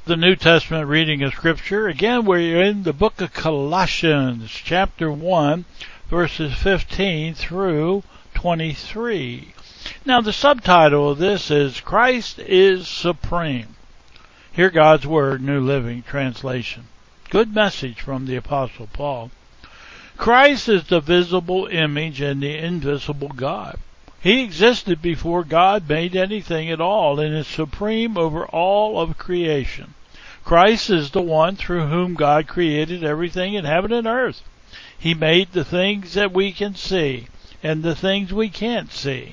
the New Testament reading of Scripture. Again, we're in the book of Colossians, chapter 1, verses 15 through 23. Now, the subtitle of this is Christ is Supreme. Hear God's Word, New Living Translation. Good message from the Apostle Paul. Christ is the visible image and the invisible God. He existed before God made anything at all and is supreme over all of creation. Christ is the one through whom God created everything in heaven and earth. He made the things that we can see and the things we can't see.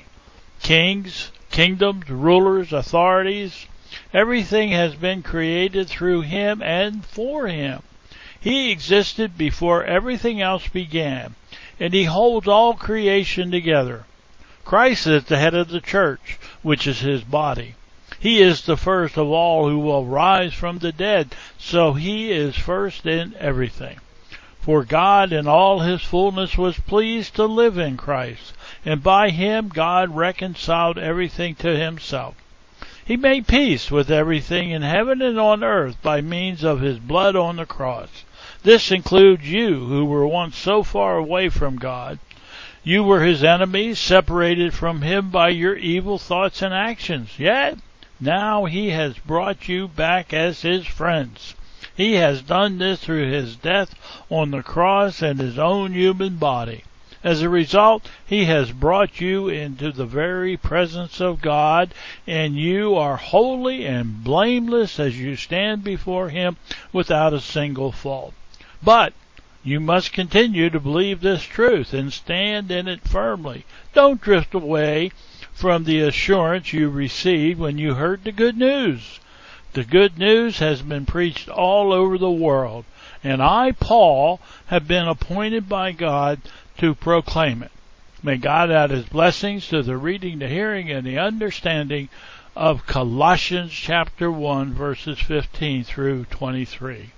Kings, kingdoms, rulers, authorities, everything has been created through Him and for Him. He existed before everything else began, and He holds all creation together. Christ is the head of the church, which is His body. He is the first of all who will rise from the dead, so He is first in everything. For God in all His fullness was pleased to live in Christ, and by Him God reconciled everything to Himself. He made peace with everything in heaven and on earth by means of His blood on the cross. This includes you who were once so far away from God. You were His enemies, separated from Him by your evil thoughts and actions. Yet, now He has brought you back as His friends. He has done this through His death on the cross and His own human body. As a result, He has brought you into the very presence of God, and you are holy and blameless as you stand before Him without a single fault. But you must continue to believe this truth and stand in it firmly. Don't drift away from the assurance you received when you heard the good news. The good news has been preached all over the world, and I, Paul, have been appointed by God to proclaim it. May God add His blessings to the reading, the hearing, and the understanding of Colossians chapter 1, verses 15 through 23.